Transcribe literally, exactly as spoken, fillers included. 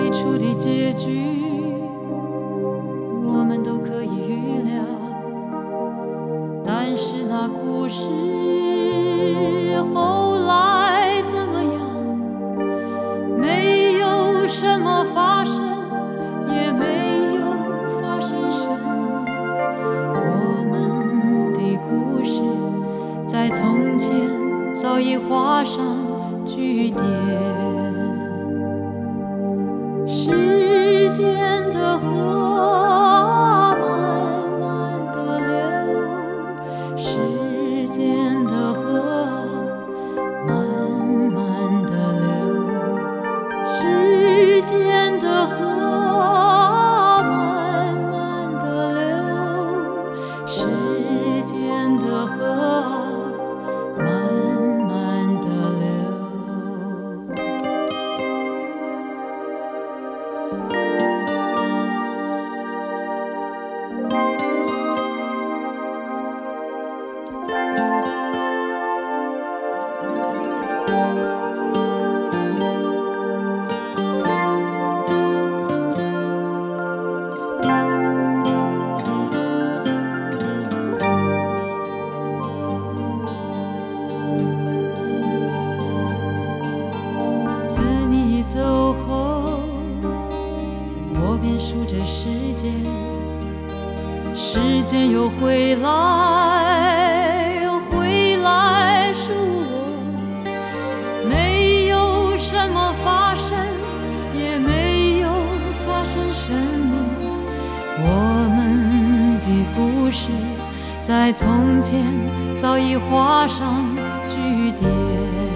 出的结局，我们都可以预料。但是那故事后来怎么样？没有什么发生，也没有发生什么。我们的故事在从前早已画上句点。时间的河慢慢地流，时间的河慢慢地流，时间的河慢慢地流，时间的河慢慢地流。自你走后，我便数着时间，时间又回来，回来数我。没有什么发生，也没有发生什么。我们的故事在从前早已画上句点。